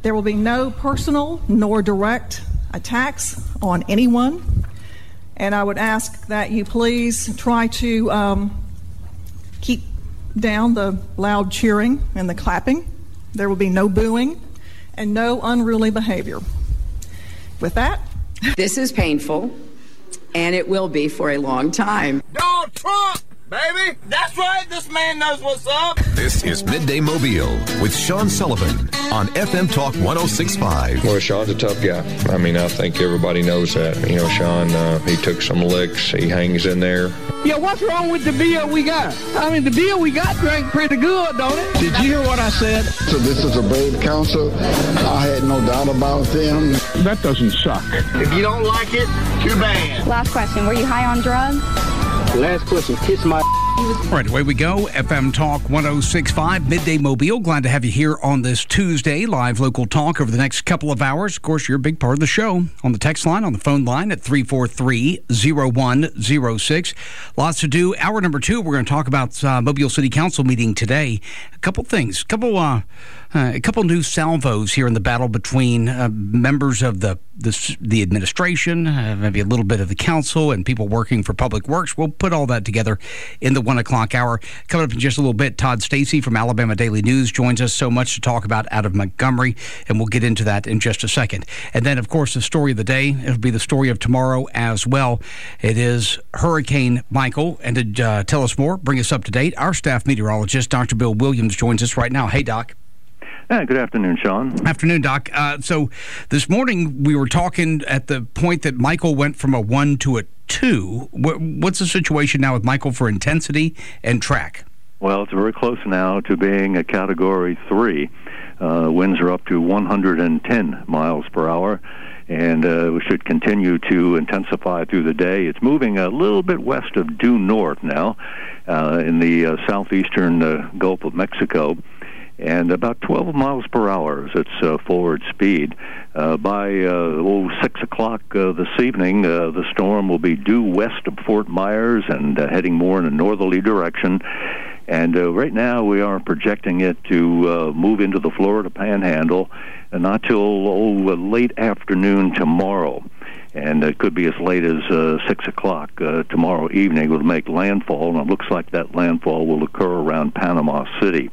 There will be no personal nor direct attacks on anyone. And I would ask that you please try to keep down the loud cheering and the clapping. There will be no booing and no unruly behavior. With that, this is painful, and it will be for a long time. Donald Trump, baby! That's right, this man knows what's up! This is Midday Mobile with Sean Sullivan on FM Talk 106.5. Well, Sean's a tough guy. I mean, I think everybody knows that. You know, Sean, he took some licks. He hangs in there. Yeah, what's wrong with the beer we got? I mean, the beer we got drank pretty good, don't it? Did you hear what I said? So this is a brave council. I had no doubt about them. That doesn't suck. If you don't like it, too bad. Last question, were you high on drugs? Last question, kiss my... All right, away we go. FM Talk 106.5, Midday Mobile. Glad to have you here on this Tuesday. Live local talk over the next couple of hours. Of course, you're a big part of the show. On the text line, on the phone line at 343-0106. Lots to do. Hour number 2, we're going to talk about Mobile City Council meeting today. A couple things. A couple new salvos here in the battle between members of the administration, maybe a little bit of the council, and people working for Public Works. We'll put all that together in the 1 o'clock hour. Coming up in just a little bit, Todd Stacy from Alabama Daily News joins us. So much to talk about out of Montgomery, and we'll get into that in just a second. And then, of course, the story of the day. It'll be the story of tomorrow as well. It is Hurricane Michael. And to tell us more, bring us up to date, our staff meteorologist, Dr. Bill Williams, joins us right now. Hey, Doc. Good afternoon, Sean. Afternoon, Doc. So this morning we were talking at the point that Michael went from a 1 to a 2. What's the situation now with Michael for intensity and track? Well, it's very close now to being a Category 3. Winds are up to 110 miles per hour, and we should continue to intensify through the day. It's moving a little bit west of due north now in the southeastern Gulf of Mexico, and about 12 miles per hour is its forward speed. By 6 o'clock this evening, the storm will be due west of Fort Myers and heading more in a northerly direction. And right now we are projecting it to move into the Florida Panhandle not till late afternoon tomorrow. And it could be as late as 6 o'clock tomorrow evening. It will make landfall, and it looks like that landfall will occur around Panama City.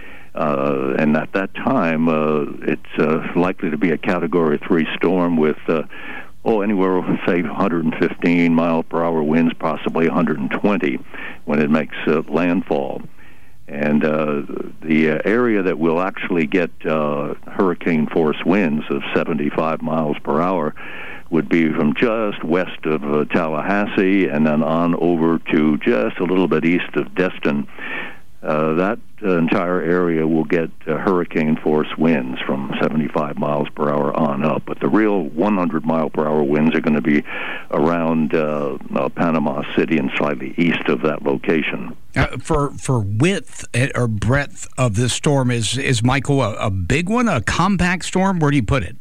And at that time, it's likely to be a Category 3 storm with, anywhere, say, 115 mile per hour winds, possibly 120 when it makes landfall. And the area that will actually get hurricane force winds of 75 miles per hour would be from just west of Tallahassee and then on over to just a little bit east of Destin. That entire area will get hurricane force winds from 75 miles per hour on up. But the real 100 mile per hour winds are going to be around Panama City and slightly east of that location. For width or breadth of this storm, is Michael a big one, a compact storm? Where do you put it?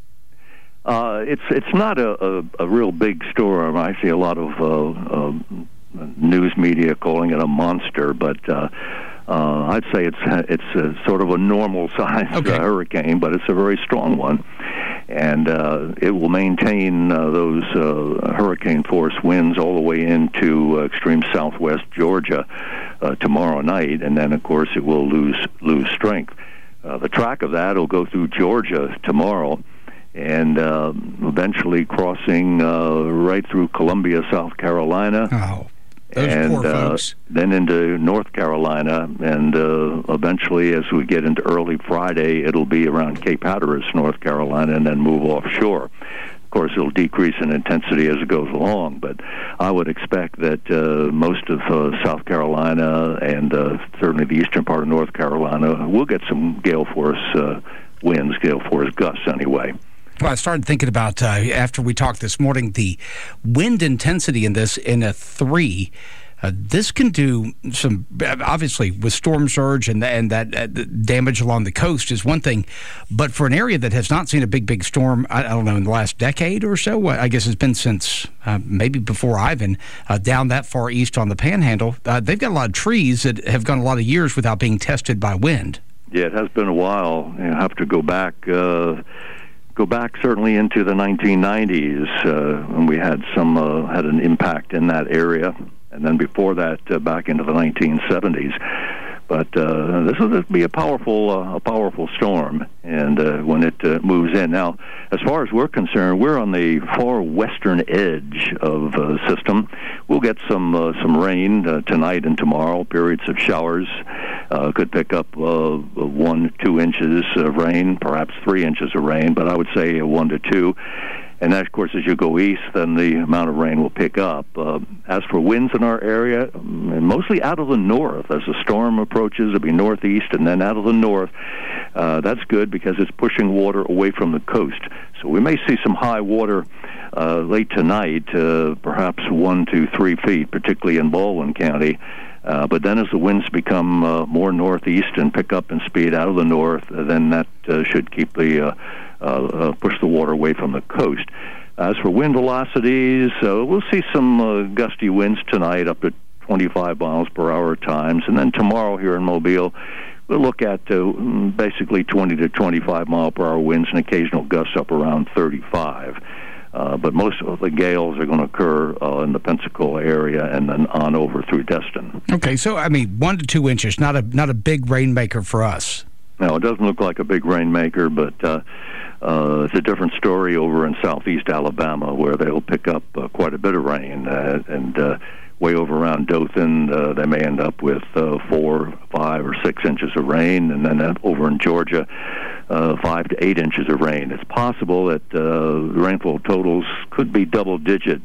It's not a real big storm. I see a lot of news media calling it a monster, but I'd say it's sort of a normal-sized hurricane, but it's a very strong one, and it will maintain those hurricane force winds all the way into extreme southwest Georgia tomorrow night, and then, of course, it will lose strength. The track of that will go through Georgia tomorrow, and eventually crossing right through Columbia, South Carolina. Oh. Those poor folks. Then into North Carolina, and eventually, as we get into early Friday, it'll be around Cape Hatteras, North Carolina, and then move offshore. Of course, it'll decrease in intensity as it goes along, but I would expect that most of South Carolina and certainly the eastern part of North Carolina will get some gale force winds, gale force gusts anyway. Well, I started thinking about, after we talked this morning, the wind intensity in this in a 3. This can do some, obviously, with storm surge and that damage along the coast is one thing. But for an area that has not seen a big storm, I don't know, in the last decade or so, I guess it's been since maybe before Ivan, down that far east on the Panhandle, they've got a lot of trees that have gone a lot of years without being tested by wind. Yeah, it has been a while. You have to go back certainly into the 1990s when we had had an impact in that area, and then before that back into the 1970s. But this will be a powerful storm, and when it moves in. Now, as far as we're concerned, we're on the far western edge of the system. We'll get some rain tonight and tomorrow. Periods of showers could pick up 1 to 2 inches of rain, perhaps 3 inches of rain, but I would say 1 to 2. And that, of course, as you go east, then the amount of rain will pick up. As for winds in our area, mostly out of the north. As the storm approaches, it'll be northeast and then out of the north. That's good because it's pushing water away from the coast. So we may see some high water late tonight, perhaps 1 to 3 feet, particularly in Baldwin County. But then as the winds become more northeast and pick up in speed out of the north, then that should keep push the water away from the coast. As for wind velocities, we'll see some gusty winds tonight up to 25 miles per hour at times. And then tomorrow here in Mobile, we'll look at basically 20 to 25 mile per hour winds and occasional gusts up around 35. But most of the gales are going to occur in the Pensacola area and then on over through Destin. Okay, so, 1 to 2 inches, not a big rainmaker for us. No, it doesn't look like a big rainmaker, but it's a different story over in southeast Alabama where they'll pick up quite a bit of rain. And way over around Dothan, they may end up with 4, 5, or 6 inches of rain. And then over in Georgia, 5 to 8 inches of rain. It's possible that the rainfall totals could be double-digit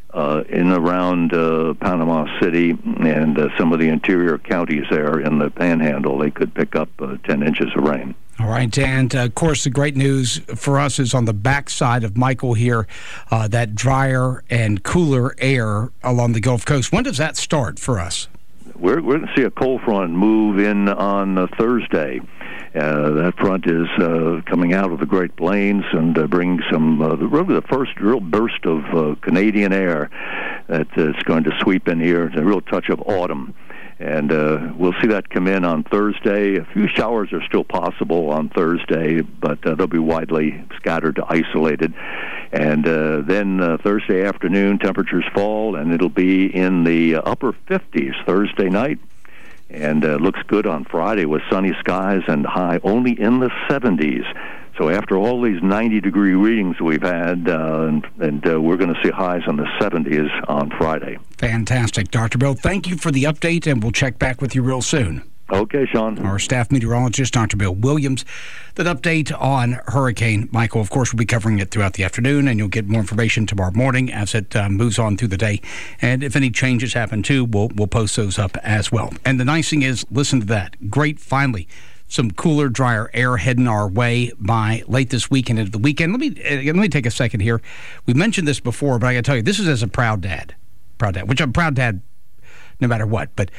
in around Panama City and some of the interior counties there in the Panhandle. They could pick up 10 inches of rain. All right, and of course, the great news for us is on the backside of Michael here, that drier and cooler air along the Gulf Coast. When does that start for us? We're going to see a cold front move in on Thursday. That front is coming out of the Great Plains and bringing really the first real burst of Canadian air that's going to sweep in here. It's a real touch of autumn. And we'll see that come in on Thursday. A few showers are still possible on Thursday, but they'll be widely scattered to isolated. And then Thursday afternoon, temperatures fall, and it'll be in the upper 50s Thursday night. And looks good on Friday with sunny skies and high only in the 70s. So after all these 90-degree readings we've had, we're going to see highs in the 70s on Friday. Fantastic. Dr. Bill, thank you for the update, and we'll check back with you real soon. Okay, Sean. Our staff meteorologist, Dr. Bill Williams. That update on Hurricane Michael, of course, we'll be covering it throughout the afternoon, and you'll get more information tomorrow morning as it moves on through the day. And if any changes happen, too, we'll post those up as well. And the nice thing is, listen to that. Great, finally, some cooler, drier air heading our way by late this week and into the weekend. Let me take a second here. We mentioned this before, but I got to tell you, this is as a proud dad, which I'm a proud dad no matter what. But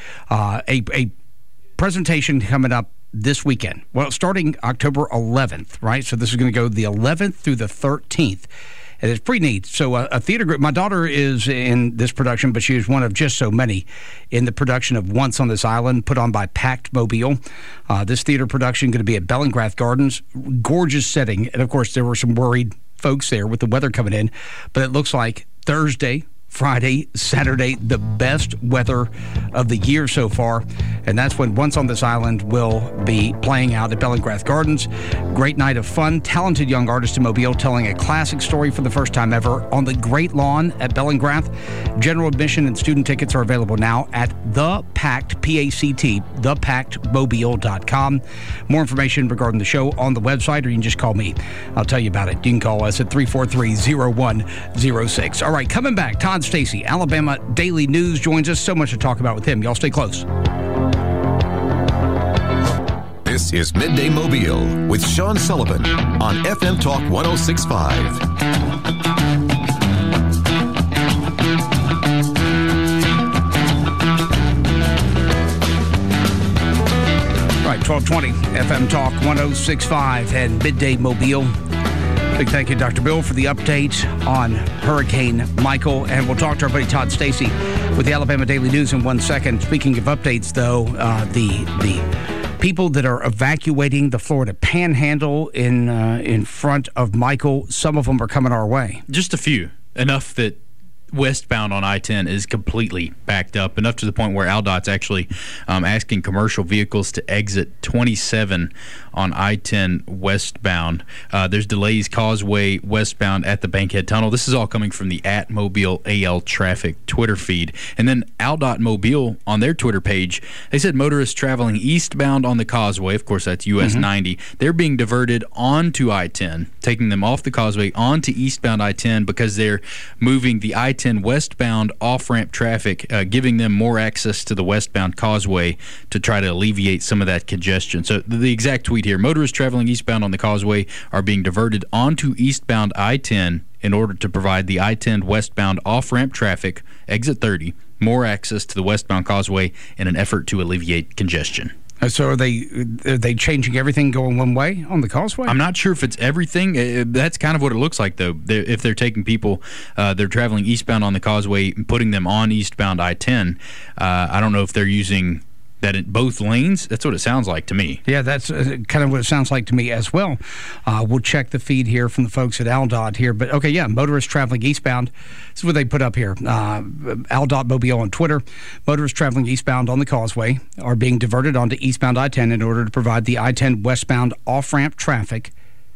a presentation coming up this weekend. Well, starting October 11th, right? So this is going to go the 11th through the 13th. And it's pretty neat. So a theater group, my daughter is in this production, but she is one of just so many in the production of Once on This Island, put on by Pact Mobile. This theater production going to be at Bellingrath Gardens. Gorgeous setting. And, of course, there were some worried folks there with the weather coming in. But it looks like Thursday, Friday, Saturday, the best weather of the year so far. And that's when Once on This Island will be playing out at Bellingrath Gardens. Great night of fun. Talented young artist in Mobile telling a classic story for the first time ever on the Great Lawn at Bellingrath. General admission and student tickets are available now at The Pact, P-A-C-T, thepactmobile.com. More information regarding the show on the website, or you can just call me. I'll tell you about it. You can call us at 343-0106. All right, coming back, Todd Stacy, Alabama Daily News, joins us. So much to talk about with him. Y'all stay close. This is Midday Mobile with Sean Sullivan on FM Talk 106.5. Right, 1220 FM Talk 106.5 and Midday Mobile. Big thank you, Dr. Bill, for the update on Hurricane Michael. And we'll talk to our buddy Todd Stacy with the Alabama Daily News in 1 second. Speaking of updates, though, the people that are evacuating the Florida Panhandle in front of Michael. Some of them are coming our way. Just a few, enough that westbound on I-10 is completely backed up, enough to the point where AlDOT's actually asking commercial vehicles to exit 27 on I-10 westbound. There's delays Causeway westbound at the Bankhead Tunnel. This is all coming from the @MobileAL Traffic Twitter feed. And then AlDOT Mobile, on their Twitter page, they said motorists traveling eastbound on the Causeway, of course that's US 90, they're being diverted onto I-10, taking them off the Causeway onto eastbound I-10 because they're moving the I-10 westbound off-ramp traffic, giving them more access to the westbound Causeway to try to alleviate some of that congestion. So the exact tweet here, motorists traveling eastbound on the Causeway are being diverted onto eastbound I-10 in order to provide the I-10 westbound off-ramp traffic, exit 30, more access to the westbound Causeway in an effort to alleviate congestion. So are they changing everything going one way on the Causeway? I'm not sure if it's everything. That's kind of what it looks like, though. If they're taking people, they're traveling eastbound on the Causeway and putting them on eastbound I-10. I don't know if they're using that in both lanes. That's what it sounds like to me. Yeah, that's kind of what it sounds like to me as well. We'll check the feed here from the folks at AlDOT here. But, okay, yeah, motorists traveling eastbound. This is what they put up here. AlDOT Mobile on Twitter. Motorists traveling eastbound on the Causeway are being diverted onto eastbound I-10 in order to provide the I-10 westbound off-ramp traffic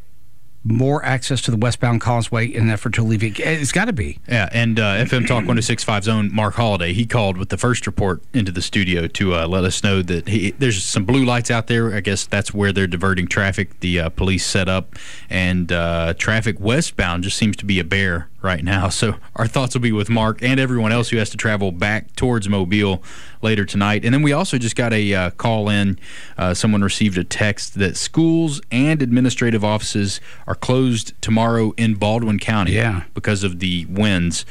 more access to the westbound Causeway in an effort to alleviate. It's got to be. Yeah, and FM Talk 106.5's own Mark Holliday, he called with the first report into the studio to let us know that there's some blue lights out there. I guess that's where they're diverting traffic. The police set up, and traffic westbound just seems to be a bear right now. So our thoughts will be with Mark and everyone else who has to travel back towards Mobile later tonight. And then we also just got a call in. Someone received a text that schools and administrative offices are closed tomorrow in Baldwin County because of the winds.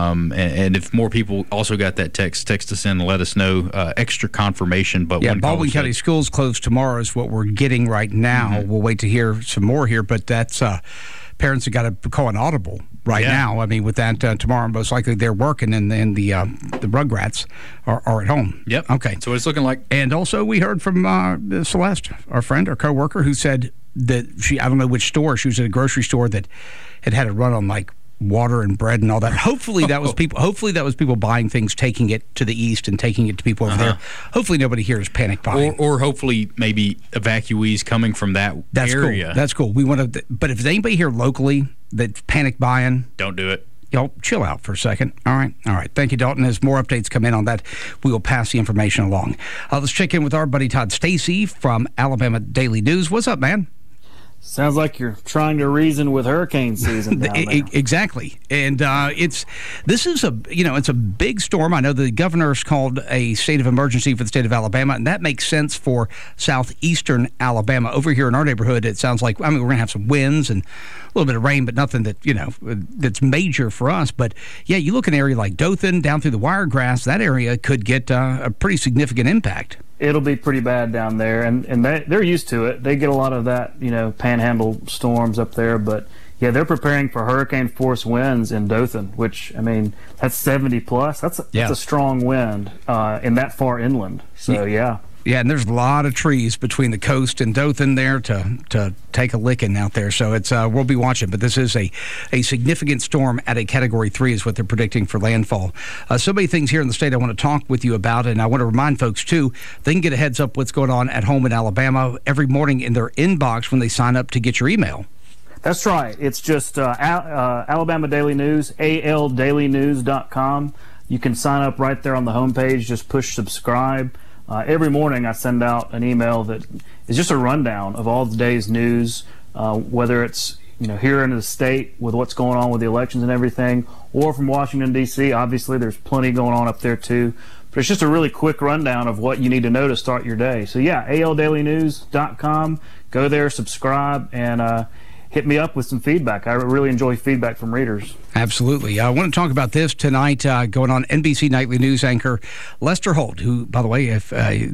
And if more people also got that text us in and let us know. Extra confirmation. But Baldwin County schools closed tomorrow is what we're getting right now. We'll wait to hear some more here, but that's parents have got to call an audible right now. I mean, with that tomorrow, most likely they're working, and then the Rugrats are at home. Yep. Okay. So what it's looking like. And also we heard from Celeste, our friend, our coworker, who said that I don't know which store, she was at a grocery store that had a run on like water and bread and all that. Hopefully that was people buying things, taking it to the east and taking it to people over there. Hopefully nobody here is panic buying. Or hopefully maybe evacuees coming from that area. Cool. That's cool. We want to, but if there's anybody here locally that's panic buying, don't do it. Chill out for a second. All right. Thank you, Dalton. As more updates come in on that, we will pass the information along. Let's check in with our buddy Todd Stacy from Alabama Daily News. What's up, man? Sounds like you're trying to reason with hurricane season down there. Exactly. And this is it's a big storm. I know the governor's called a state of emergency for the state of Alabama, and that makes sense for southeastern Alabama. Over here in our neighborhood, it sounds like, we're going to have some winds and a little bit of rain, but nothing that, that's major for us. But, yeah, you look at an area like Dothan, down through the Wiregrass, that area could get a pretty significant impact. It'll be pretty bad down there, and they're used to it. They get a lot of that, panhandle storms up there. But, yeah, they're preparing for hurricane-force winds in Dothan, which, that's 70-plus. That's a strong wind in that far inland. So, yeah. Yeah, and there's a lot of trees between the coast and Dothan there to take a licking out there. So it's we'll be watching. But this is a significant storm at a Category 3 is what they're predicting for landfall. So many things here in the state I want to talk with you about, and I want to remind folks, too, they can get a heads up what's going on at home in Alabama every morning in their inbox when they sign up to get your email. That's right. It's just Alabama Daily News, aldailynews.com. You can sign up right there on the homepage. Just push subscribe. Every morning I send out an email that is just a rundown of all the day's news, whether it's here in the state with what's going on with the elections and everything, or from Washington, D.C. Obviously, there's plenty going on up there, too. But it's just a really quick rundown of what you need to know to start your day. So, yeah, aldailynews.com. Go there, subscribe, and hit me up with some feedback. I really enjoy feedback from readers. Absolutely. I want to talk about this tonight going on. NBC Nightly News anchor Lester Holt, who, by the way, if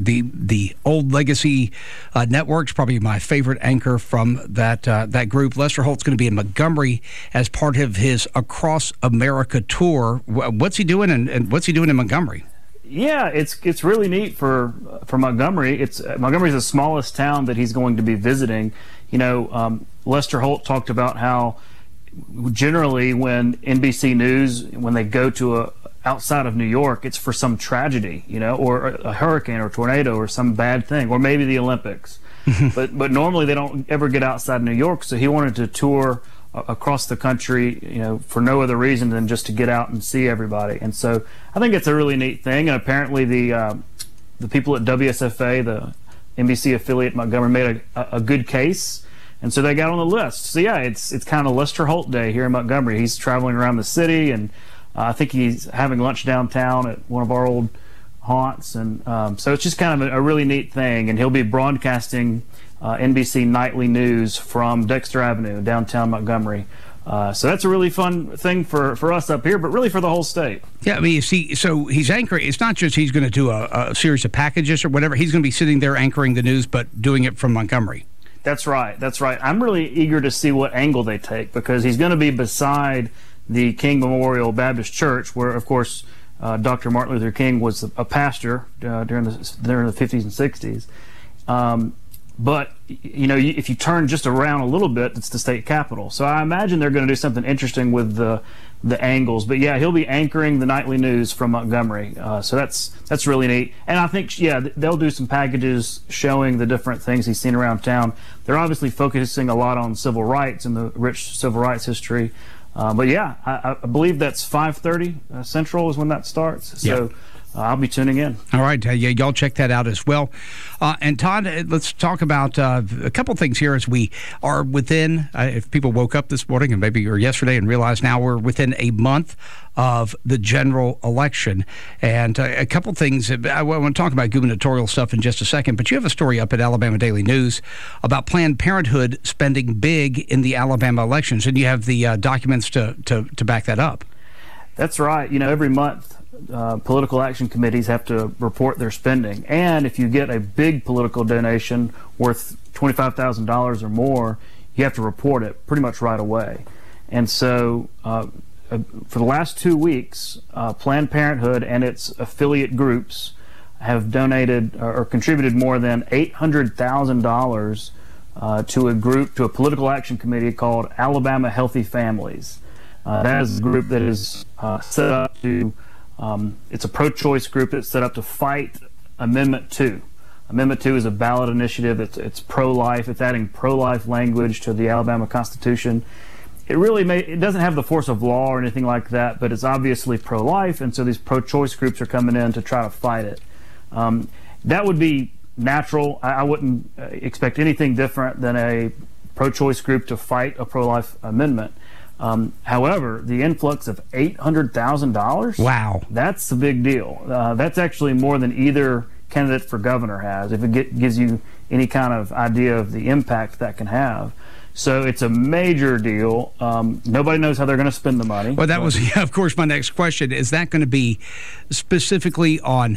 the old Legacy Network's probably my favorite anchor from that group. Lester Holt's going to be in Montgomery as part of his Across America tour. What's he doing, and what's he doing in Montgomery? Yeah, it's really neat for Montgomery. Montgomery's the smallest town that he's going to be visiting. Lester Holt talked about how generally when NBC News, when they go to outside of New York, it's for some tragedy, or a hurricane or a tornado or some bad thing, or maybe the Olympics. but normally they don't ever get outside New York. So he wanted to tour across the country, for no other reason than just to get out and see everybody. And so I think it's a really neat thing. And apparently the people at WSFA, the NBC affiliate Montgomery, made a good case, and so they got on the list. So yeah, it's kind of Lester Holt Day here in Montgomery. He's traveling around the city, and I think he's having lunch downtown at one of our old haunts, and so it's just kind of a really neat thing. And he'll be broadcasting NBC nightly news from Dexter Avenue, downtown Montgomery. So that's a really fun thing for us up here, but really for the whole state. Yeah, I mean, you see, so he's anchoring. It's not just he's going to do a series of packages or whatever. He's going to be sitting there anchoring the news, but doing it from Montgomery. That's right. I'm really eager to see what angle they take, because he's going to be beside the King Memorial Baptist Church, where, of course, Dr. Martin Luther King was a pastor during the 50s and 60s. But, if you turn just around a little bit, it's the state capitol. So I imagine they're going to do something interesting with the angles. But, yeah, he'll be anchoring the nightly news from Montgomery. So that's really neat. And I think, they'll do some packages showing the different things he's seen around town. They're obviously focusing a lot on civil rights and the rich civil rights history. But, yeah, I believe that's 5:30 Central is when that starts. So I'll be tuning in. All right. Y'all check that out as well. And Todd, let's talk about a couple things here as we are within, if people woke up this morning or yesterday and realized now we're within a month of the general election. And a couple things. I want to talk about gubernatorial stuff in just a second, but you have a story up at Alabama Daily News about Planned Parenthood spending big in the Alabama elections, and you have the documents to back that up. That's right. Every month, political action committees have to report their spending, and if you get a big political donation worth $25,000 or more, you have to report it pretty much right away. And so for the last 2 weeks, Planned Parenthood and its affiliate groups have donated or contributed more than $800,000 to a political action committee called Alabama Healthy Families. That is a group that is set up to it's a pro-choice group that's set up to fight Amendment 2. Amendment 2 is a ballot initiative. It's pro-life. It's adding pro-life language to the Alabama Constitution. It doesn't have the force of law or anything like that, but it's obviously pro-life, and so these pro-choice groups are coming in to try to fight it. That would be natural. I wouldn't expect anything different than a pro-choice group to fight a pro-life amendment. However, the influx of $800,000, wow, that's a big deal. That's actually more than either candidate for governor has, if it gives you any kind of idea of the impact that can have. So it's a major deal. Nobody knows how they're going to spend the money. Well, that was, of course, my next question. Is that going to be specifically on,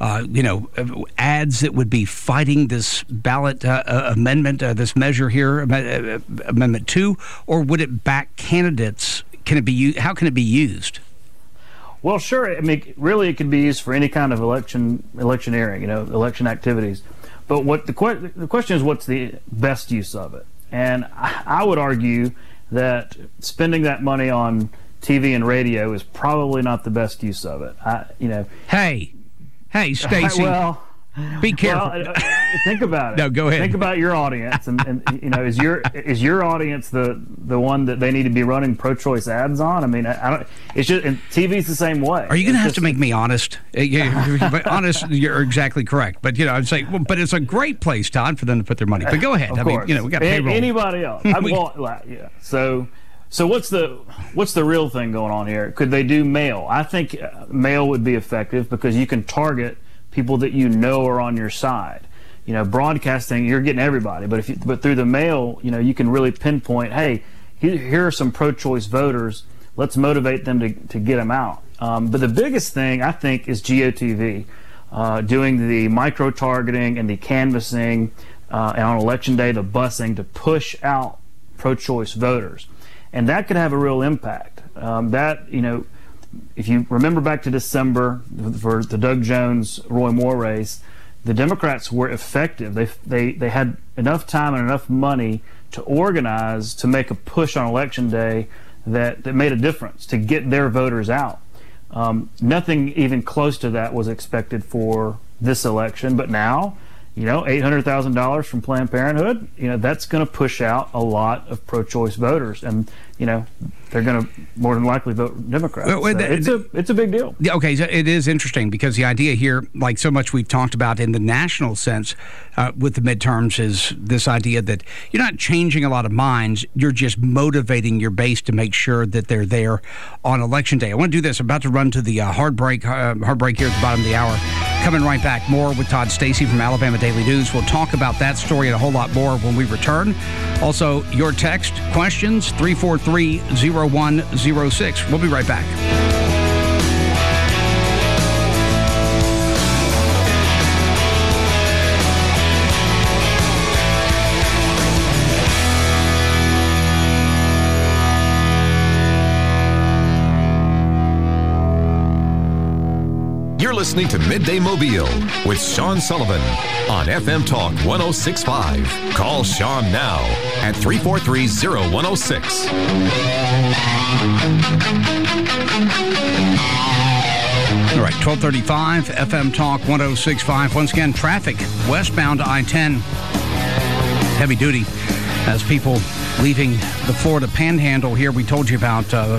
ads that would be fighting this ballot amendment, this measure here, Amendment 2, or would it back candidates? How can it be used? Well, sure. I mean, really, it can be used for any kind of electioneering, election activities. But the question is, what's the best use of it? And I would argue that spending that money on TV and radio is probably not the best use of it. Hey, Stacey. Well, be careful. Well, think about it. No, go ahead. Think about your audience, and is your audience the one that they need to be running pro-choice ads on? I mean, I don't. It's just, and TV's the same way. Are you going to have to make me honest? Honest, you're exactly correct. But I'd say, but it's a great place, Todd, for them to put their money. But go ahead. Of course. We got payroll. Anybody else? Yeah. So what's the real thing going on here? Could they do mail? I think mail would be effective because you can target people that are on your side. Broadcasting, you're getting everybody, but through the mail, you can really pinpoint, hey, here are some pro-choice voters. Let's motivate them to get them out. But the biggest thing, I think, is GOTV, doing the micro-targeting and the canvassing, and on Election Day, the busing to push out pro-choice voters. And that could have a real impact. if you remember back to December for the Doug Jones-Roy Moore race, the Democrats were effective. They had enough time and enough money to organize to make a push on Election Day that made a difference to get their voters out. Nothing even close to that was expected for this election, but now, $800,000 from Planned Parenthood, that's going to push out a lot of pro-choice voters, and they're going to more than likely vote Democrat. It's a big deal. Yeah, okay, so it is interesting because the idea here, like so much we've talked about in the national sense with the midterms, is this idea that you're not changing a lot of minds, you're just motivating your base to make sure that they're there on Election Day. I want to do this. I'm about to run to the hard break here at the bottom of the hour. Coming right back, more with Todd Stacey from Alabama Daily News. We'll talk about that story and a whole lot more when we return. Also, your text, questions, 343-0106. We'll be right back. You're listening to Midday Mobile with Sean Sullivan on FM Talk 106.5. Call Sean now at 343-0106. All right, 1235 FM Talk 106.5. Once again, traffic westbound I-10, heavy duty, as people leaving the Florida Panhandle here. We told you about the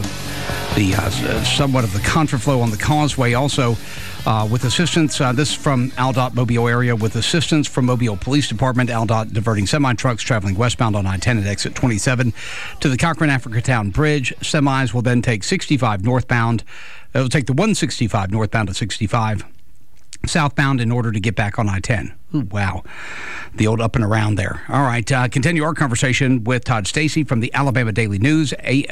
somewhat of the contraflow on the causeway. Also, with assistance, this is from Aldott Mobile area, with assistance from Mobile Police Department, Aldott diverting semi-trucks traveling westbound on I-10 at exit 27 to the Cochran-Africatown Bridge. Semis will then take 65 northbound. It will take the 165 northbound to 65 southbound in order to get back on I-10. Ooh, wow. The old up and around there. All right, continue our conversation with Todd Stacey from the Alabama Daily News,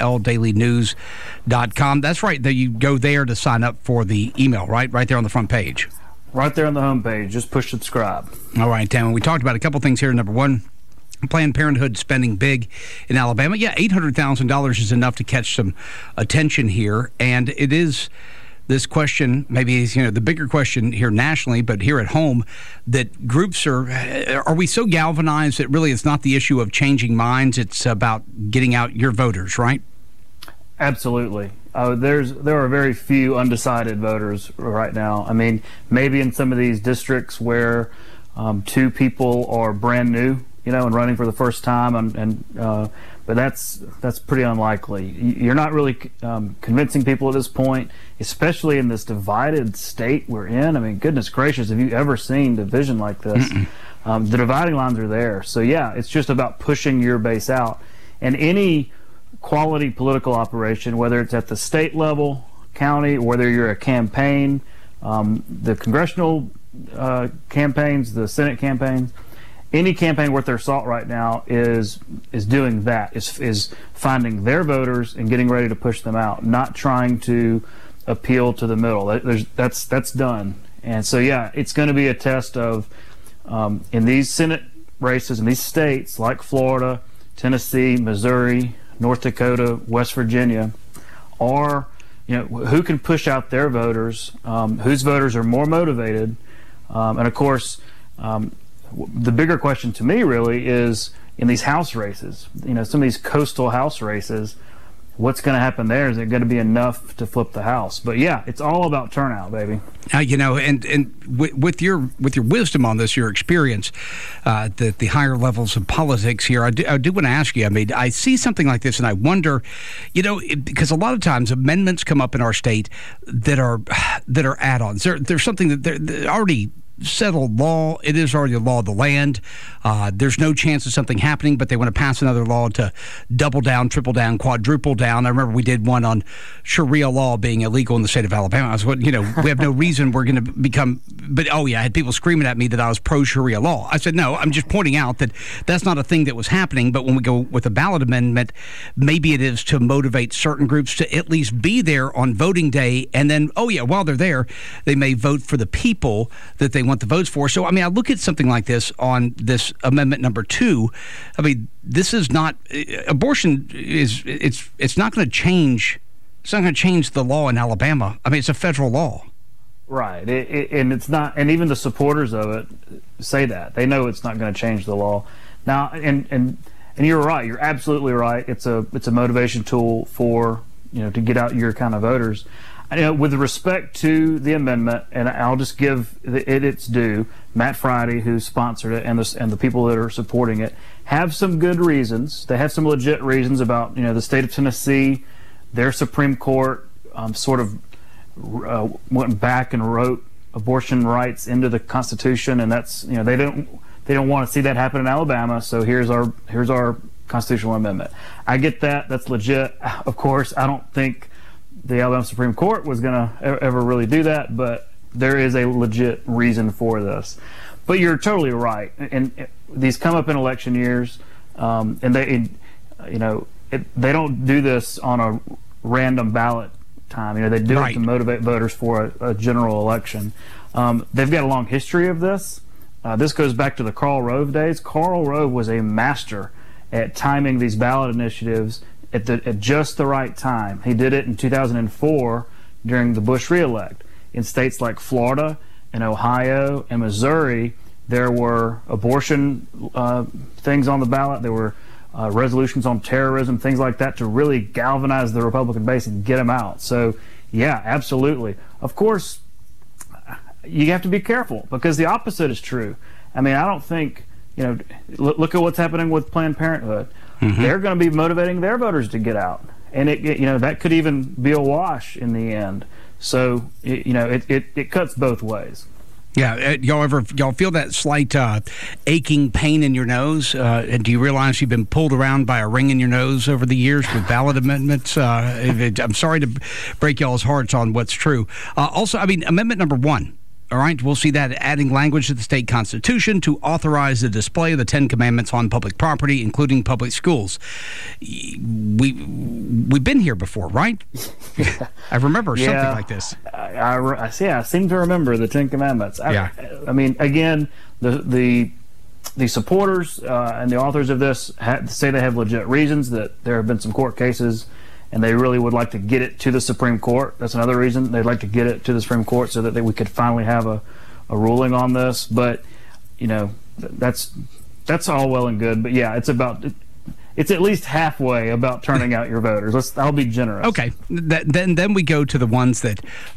aldailynews.com. That's right, that you go there to sign up for the email, right? Right there on the front page. Right there on the homepage. Just push subscribe. All right, Tam, we talked about a couple things here. Number one, Planned Parenthood spending big in Alabama. Yeah, $800,000 is enough to catch some attention here, and it is this question, maybe the bigger question here nationally, but here at home, that groups are we so galvanized that really it's not the issue of changing minds, it's about getting out your voters, right? Absolutely. There are very few undecided voters right now. I mean, maybe in some of these districts where two people are brand new, and running for the first time, but that's pretty unlikely. You're not really convincing people at this point, especially in this divided state we're in. I mean, goodness gracious, have you ever seen division like this? The dividing lines are there. So, yeah, it's just about pushing your base out. And any quality political operation, whether it's at the state level, county, or whether you're a campaign, the congressional campaigns, the Senate campaigns, any campaign worth their salt right now is doing that, is finding their voters and getting ready to push them out, not trying to appeal to the middle. That's done. And so, yeah, it's going to be a test of, in these Senate races in these states like Florida, Tennessee, Missouri, North Dakota, West Virginia, who can push out their voters, whose voters are more motivated, and of course, the bigger question to me really is in these House races, some of these coastal House races, what's going to happen there? Is it going to be enough to flip the House? But yeah, it's all about turnout, baby. And with your wisdom on this, your experience, the higher levels of politics here, I do want to ask you. I mean, I see something like this, and I wonder, because a lot of times amendments come up in our state that are add-ons. There's something that they're already settled law. It is already a law of the land. There's no chance of something happening, but they want to pass another law to double down, triple down, quadruple down. I remember we did one on Sharia law being illegal in the state of Alabama. I was, we have no reason we're going to become, but I had people screaming at me that I was pro-Sharia law. I said, no, I'm just pointing out that that's not a thing that was happening, but when we go with a ballot amendment, maybe it is to motivate certain groups to at least be there on voting day, and then, while they're there, they may vote for the people that they want the votes for. So, I mean, I look at something like this on this amendment number 2. I mean, this is not abortion. It's not going to change It's not going to change the law in Alabama. I mean, it's a federal law. Right, and it's not. And even the supporters of it say that they know it's not going to change the law. Now, and you're right. You're absolutely right. It's a motivation tool for to get out your kind of voters. With respect to the amendment, and I'll just give it its due. Matt Friday, who sponsored it, and the people that are supporting it, have some good reasons. They have some legit reasons about the state of Tennessee, their Supreme Court sort of went back and wrote abortion rights into the Constitution, and that's they don't want to see that happen in Alabama. So here's our constitutional amendment. I get that. That's legit. Of course, I don't think the Alabama Supreme Court was going to ever really do that, but there is a legit reason for this. But you're totally right. And these come up in election years, and they don't do this on a random ballot time. They do it to motivate voters for a general election. They've got a long history of this. This goes back to the Karl Rove days. Karl Rove was a master at timing these ballot initiatives at just the right time. He did it in 2004 during the Bush reelect. In states like Florida and Ohio and Missouri, there were abortion things on the ballot. There were resolutions on terrorism, things like that, to really galvanize the Republican base and get them out. So, yeah, absolutely. Of course, you have to be careful because the opposite is true. I mean, I don't think, look at what's happening with Planned Parenthood. Mm-hmm. They're going to be motivating their voters to get out. And, that could even be a wash in the end. So, it cuts both ways. Yeah, y'all feel that slight aching pain in your nose? And do you realize you've been pulled around by a ring in your nose over the years with ballot amendments? I'm sorry to break y'all's hearts on what's true. Also, Amendment number 1. All right, we'll see that adding language to the state constitution to authorize the display of the 10 Commandments on public property, including public schools. We've been here before, right? I remember something like this. I seem to remember the 10 Commandments. Again, the supporters and the authors of this say they have legit reasons, that there have been some court cases and they really would like to get it to the Supreme Court. That's another reason they'd like to get it to the Supreme Court so that we could finally have a ruling on this. But that's all well and good. But yeah, it's at least halfway about turning out your voters. I'll be generous. Okay, then we go to the ones that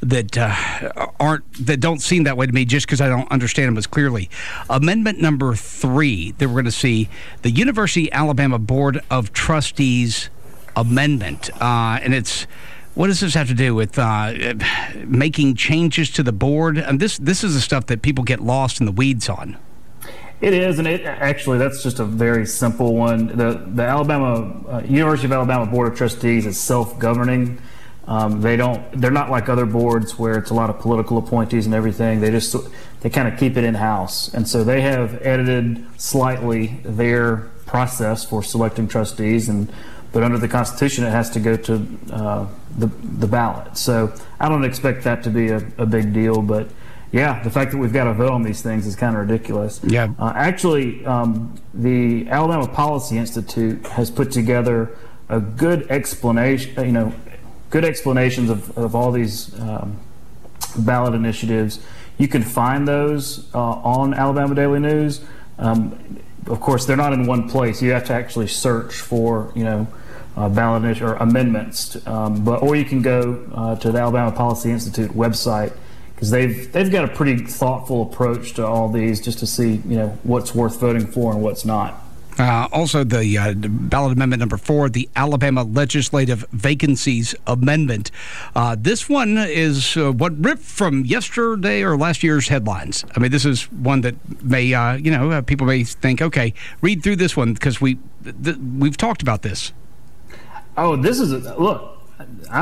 don't seem that way to me, just because I don't understand them as clearly. Amendment number 3 that we're going to see, the University of Alabama Board of Trustees amendment, and it's, what does this have to do with making changes to the board? And this is the stuff that people get lost in the weeds on. It is, and that's just a very simple one. The Alabama University of Alabama Board of Trustees is self-governing. They're not like other boards where it's a lot of political appointees and everything. They kind of keep it in-house, and so they have edited slightly their process for selecting trustees, but under the Constitution, it has to go to the ballot. So I don't expect that to be a big deal. But yeah, the fact that we've got to vote on these things is kind of ridiculous. Yeah. Actually, the Alabama Policy Institute has put together a good explanation. Good explanations of all these ballot initiatives. You can find those on Alabama Daily News. Of course, they're not in one place. You have to actually search for, ballot or amendments. Or you can go to the Alabama Policy Institute website, because they've got a pretty thoughtful approach to all these, just to see, what's worth voting for and what's not. Also, the ballot amendment number 4, the Alabama Legislative Vacancies Amendment. This one is what ripped from yesterday or last year's headlines. I mean, this is one that may, people may think, okay, read through this one, because we've talked about this. Oh, this is look. I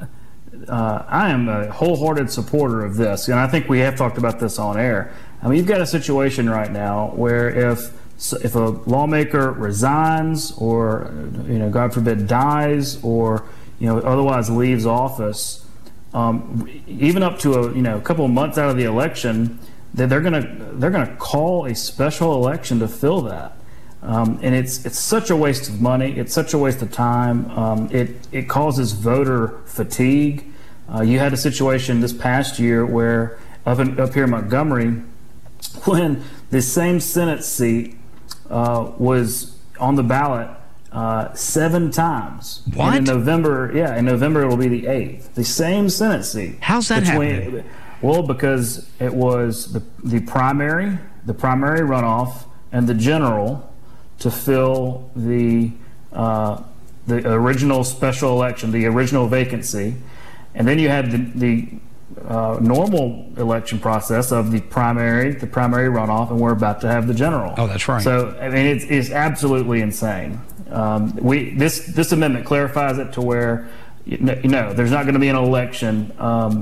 am a wholehearted supporter of this, and I think we have talked about this on air. I mean, you've got a situation right now where if a lawmaker resigns, or God forbid dies, or otherwise leaves office, even up to a couple of months out of the election, they're gonna call a special election to fill that. And it's such a waste of money. It's such a waste of time. It causes voter fatigue. You had a situation this past year where up here in Montgomery, when the same Senate seat was on the ballot 7 times. What? And in November it will be the 8th. The same Senate seat. How's that happening? Well, because it was the primary runoff, and the general to fill the original special election, the original vacancy, and then you had the normal election process of the primary runoff, and we're about to have the general. Oh, that's right. So I mean, it's absolutely insane. This amendment clarifies it to where there's not going to be an election.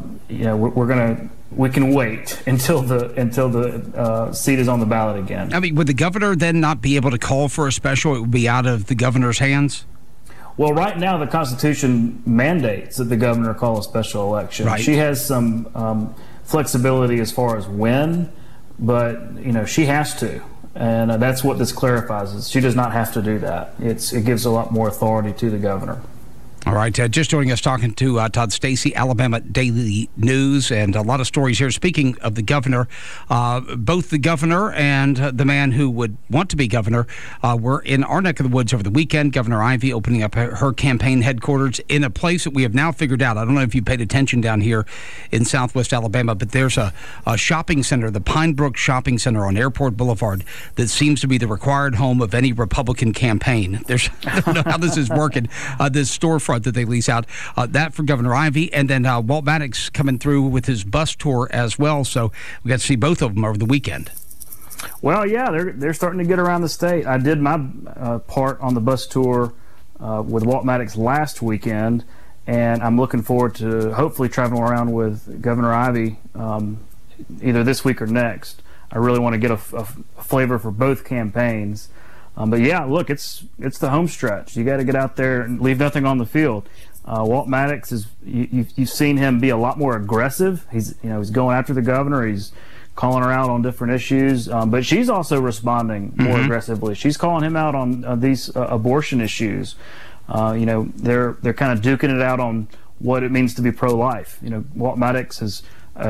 We can wait until the seat is on the ballot again. I mean, would the governor then not be able to call for a special? It would be out of the governor's hands? Well, right now the Constitution mandates that the governor call a special election. Right. She has some flexibility as far as when, but she has to, and that's what this clarifies. She does not have to do that. It gives a lot more authority to the governor. All right, just joining us, talking to Todd Stacy, Alabama Daily News, and a lot of stories here. Speaking of the governor, both the governor and the man who would want to be governor were in our neck of the woods over the weekend. Governor Ivey opening up her campaign headquarters in a place that we have now figured out. I don't know if you paid attention down here in southwest Alabama, but there's a shopping center, the Pine Brook Shopping Center on Airport Boulevard, that seems to be the required home of any Republican campaign. I don't know how this is working, this storefront that they lease out. That for Governor Ivey, and then Walt Maddox coming through with his bus tour as well. So we got to see both of them over the weekend. Well, yeah, they're starting to get around the state. I did my part on the bus tour with Walt Maddox last weekend, and I'm looking forward to hopefully traveling around with Governor Ivey either this week or next. I really want to get a flavor for both campaigns. But yeah, look, it's the home stretch. You got to get out there and leave nothing on the field. Walt Maddox you've seen him be a lot more aggressive. He's going after the governor. He's calling her out on different issues. But she's also responding more aggressively. She's calling him out on these abortion issues. They're kind of duking it out on what it means to be pro-life. Walt Maddox is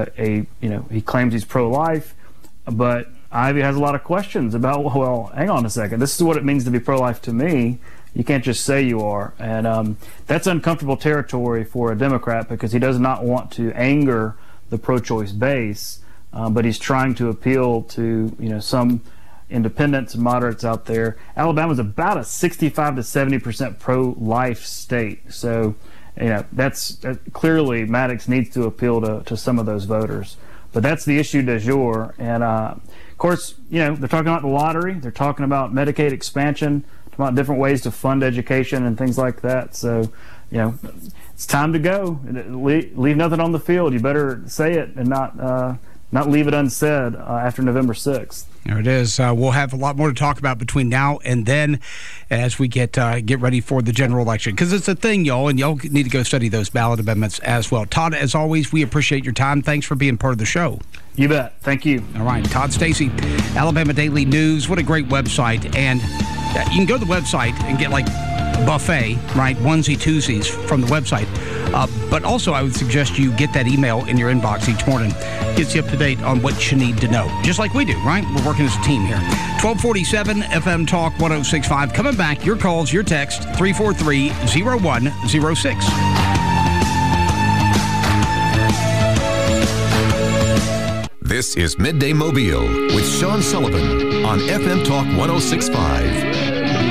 he claims he's pro-life, but Ivey has a lot of questions about, well, hang on a second. This is what it means to be pro-life to me. You can't just say you are. And that's uncomfortable territory for a Democrat because he does not want to anger the pro-choice base, but he's trying to appeal to some independents and moderates out there. Alabama's about a 65 to 70% pro-life state. So, that's clearly Maddox needs to appeal to some of those voters. But that's the issue du jour. And of course, they're talking about the lottery. They're talking about Medicaid expansion, talking about different ways to fund education and things like that. So, it's time to go. Leave nothing on the field. You better say it and not leave it unsaid after November 6th. There it is. We'll have a lot more to talk about between now and then as we get ready for the general election. Because it's a thing, y'all, and y'all need to go study those ballot amendments as well. Todd, as always, we appreciate your time. Thanks for being part of the show. You bet. Thank you. All right. Todd Stacy, Alabama Daily News. What a great website. And you can go to the website and get, buffet, right, onesie twosies from the website. But also, I would suggest you get that email in your inbox each morning. Gets you up to date on what you need to know, just like we do, right? We're working as a team here. 1247 FM Talk 1065. Coming back, your calls, your text, 343-0106. This is Midday Mobile with Sean Sullivan on FM Talk 1065.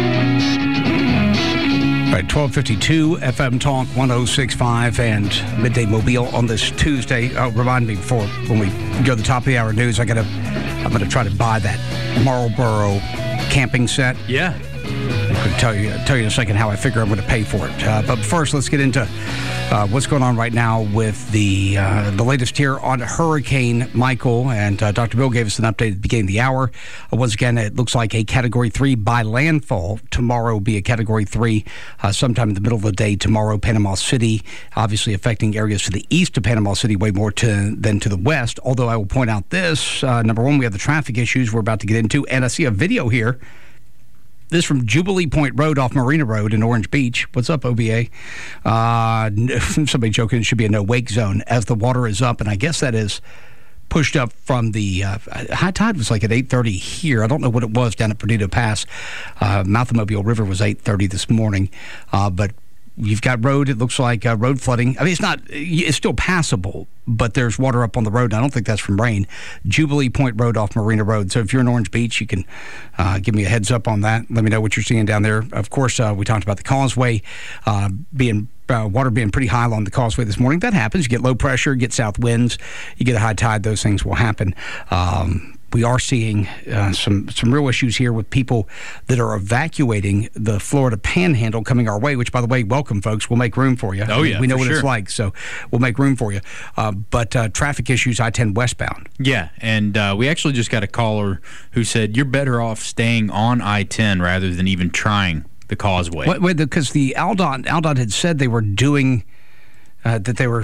All right, 1252 FM Talk 1065 and Midday Mobile on this Tuesday. Remind me before when we go to the top of the hour news, I'm gonna try to buy that Marlboro camping set. Yeah. I could tell you in a second how I figure I'm going to pay for it. But first, let's get into what's going on right now with the latest here on Hurricane Michael. And Dr. Bill gave us an update at the beginning of the hour. Once again, it looks like a Category 3 by landfall. Tomorrow will be a Category 3 sometime in the middle of the day. Tomorrow, Panama City, obviously affecting areas to the east of Panama City way more than to the west. Although I will point out this. Number one, we have the traffic issues we're about to get into. And I see a video here. This from Jubilee Point Road off Marina Road in Orange Beach. What's up, OBA? Somebody joking it should be a no-wake zone as the water is up, and I guess that is pushed up from the high tide was like at 8:30 here. I don't know what it was down at Perdido Pass. Mouth of Mobile River was 8:30 this morning, but you've got road. It looks like road flooding. I mean, it's still passable, but there's water up on the road. I don't think that's from rain. Jubilee Point Road off Marina Road. So if you're in Orange Beach, you can give me a heads up on that. Let me know what you're seeing down there. Of course, we talked about the causeway water being pretty high along the causeway this morning. That happens. You get low pressure, get south winds, you get a high tide. Those things will happen. We are seeing some real issues here with people that are evacuating the Florida Panhandle coming our way, which, by the way, welcome, folks. We'll make room for you. Oh, yeah, we know what sure. it's like, so we'll make room for you. But traffic issues, I-10 westbound. Yeah, and we actually just got a caller who said you're better off staying on I-10 rather than even trying the causeway. Because the Aldot had said they were doing that they were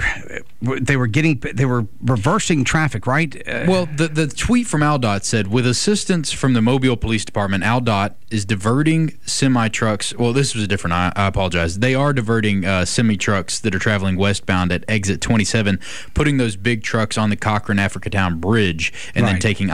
reversing traffic, right? Well, the tweet from Aldot said, with assistance from the Mobile Police Department, Aldot is diverting semi-trucks. Well, this was different. I apologize. They are diverting semi-trucks that are traveling westbound at exit 27, putting those big trucks on the Cochran-Africatown Bridge, and then taking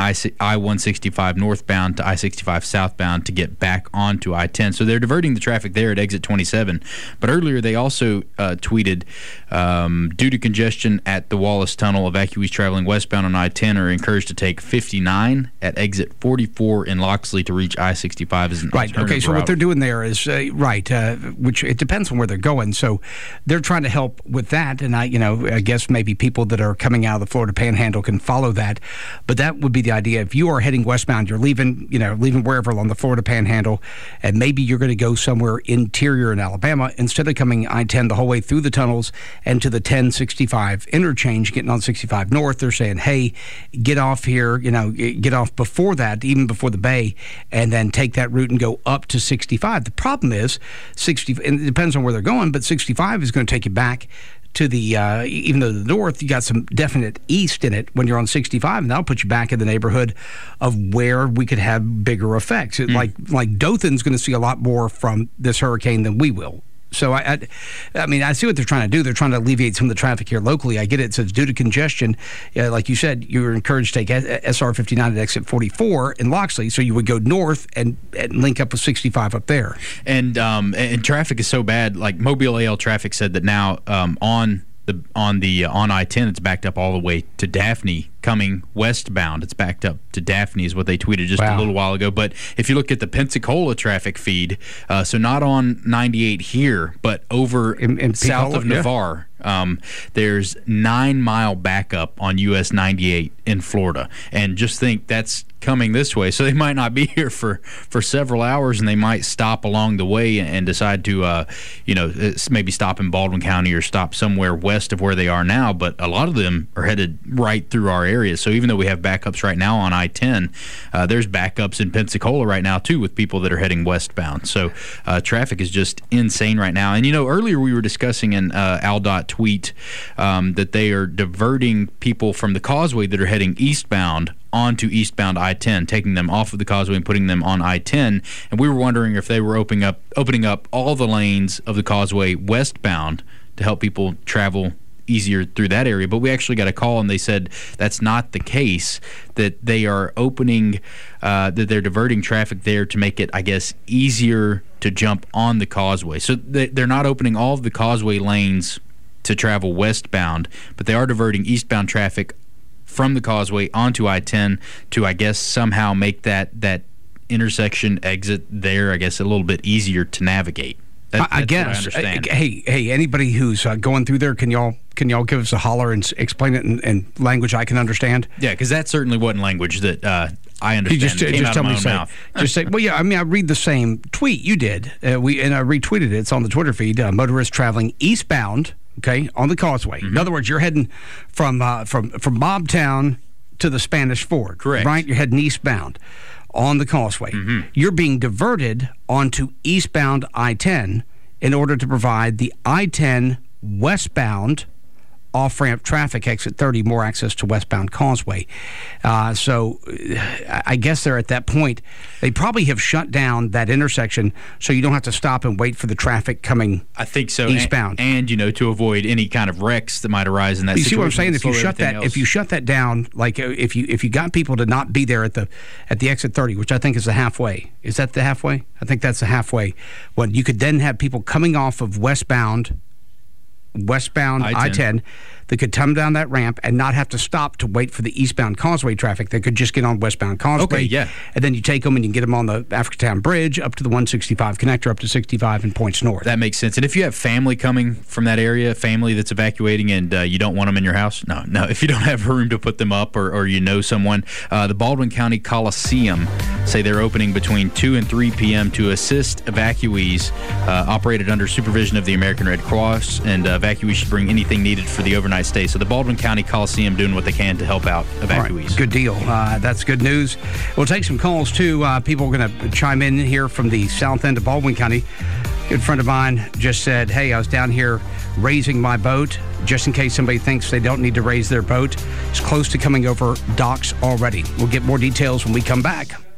I-165 northbound to I-65 southbound to get back onto I-10. So they're diverting the traffic there at exit 27. But earlier they also tweeted, due to congestion at the Wallace Tunnel, evacuees traveling westbound on I-10 are encouraged to take 59 at exit 44 in Loxley to reach I-65 as an alternative Okay, so route. what they're doing there is, which it depends on where they're going. So they're trying to help with that, and I guess maybe people that are coming out of the Florida Panhandle can follow that. But that would be the idea. If you are heading westbound, you're leaving wherever along the Florida Panhandle, and maybe you're going to go somewhere interior in Alabama, instead of coming I-10 the whole way through the tunnels and to the 1065 interchange, getting on 65 north, they're saying, hey, get off here, get off before that, even before the bay, and then take that route and go up to 65. The problem is, and it depends on where they're going, but 65 is going to take you back to the, even though the north, you got some definite east in it when you're on 65, and that'll put you back in the neighborhood of where we could have bigger effects. Like Dothan's going to see a lot more from this hurricane than we will. So, I mean, I see what they're trying to do. They're trying to alleviate some of the traffic here locally. I get it. So it's due to congestion. Like you said, you were encouraged to take SR 59 at exit 44 in Loxley, so you would go north and link up with 65 up there. And traffic is so bad. Like Mobile AL Traffic said that now on I-10, it's backed up all the way to Daphne. Coming westbound, it's backed up to Daphne is what they tweeted just a little while ago. But if you look at the Pensacola traffic feed, so not on 98 here, but over in south of Navarre, there's 9-mile backup on US 98 in Florida. And just think that's coming this way. So they might not be here for several hours, and they might stop along the way and decide to, maybe stop in Baldwin County or stop somewhere west of where they are now. But a lot of them are headed right through our area. So even though we have backups right now on I-10, there's backups in Pensacola right now too with people that are heading westbound. So traffic is just insane right now. And earlier we were discussing an Aldot tweet that they are diverting people from the causeway that are heading eastbound onto eastbound I-10, taking them off of the causeway and putting them on I-10. And we were wondering if they were opening up all the lanes of the causeway westbound to help people travel easier through that area. But we actually got a call, and they said that's not the case, that they are opening, that they're diverting traffic there to make it, I guess, easier to jump on the causeway. So they're not opening all of the causeway lanes to travel westbound, but they are diverting eastbound traffic from the causeway onto I-10 to, I guess, somehow make that intersection exit there, I guess, a little bit easier to navigate. I guess. Hey, anybody who's going through there, can y'all give us a holler and explain it in language I can understand? Yeah, because that certainly wasn't language that I understand. Just tell me to say. Just say. Well, yeah. I mean, I read the same tweet you did. And I retweeted it. It's on the Twitter feed. Motorists traveling eastbound, okay, on the causeway. Mm-hmm. In other words, you're heading from Bobtown to the Spanish Fort. Correct. Right. You're heading eastbound on the causeway. Mm-hmm. You're being diverted onto eastbound I-10 in order to provide the I-10 westbound off-ramp traffic, exit 30, more access to westbound Causeway. So I guess they're at that point. They probably have shut down that intersection so you don't have to stop and wait for the traffic coming I think so. eastbound. And to avoid any kind of wrecks that might arise in that you situation. See what I'm saying? If you shut that down, like if you got people to not be there at the exit 30, which I think is the halfway. Is that the halfway? I think that's the halfway. When you could then have people coming off of westbound I-10 that could come down that ramp and not have to stop to wait for the eastbound Causeway traffic. They could just get on westbound Causeway. Okay, yeah. And then you take them and you can get them on the Africatown Bridge up to the 165 connector, up to 65 and points north. That makes sense. And if you have family coming from that area, family that's evacuating, and you don't want them in your house, no. If you don't have room to put them up or you know someone, the Baldwin County Coliseum say they're opening between 2 and 3 p.m. to assist evacuees, operated under supervision of the American Red Cross, and evacuees should bring anything needed for the overnight stay. So the Baldwin County Coliseum doing what they can to help out evacuees. Right, good deal. That's good news. We'll take some calls, too. People are going to chime in here from the south end of Baldwin County. Good friend of mine just said, hey, I was down here raising my boat, just in case somebody thinks they don't need to raise their boat. It's close to coming over docks already. We'll get more details when we come back.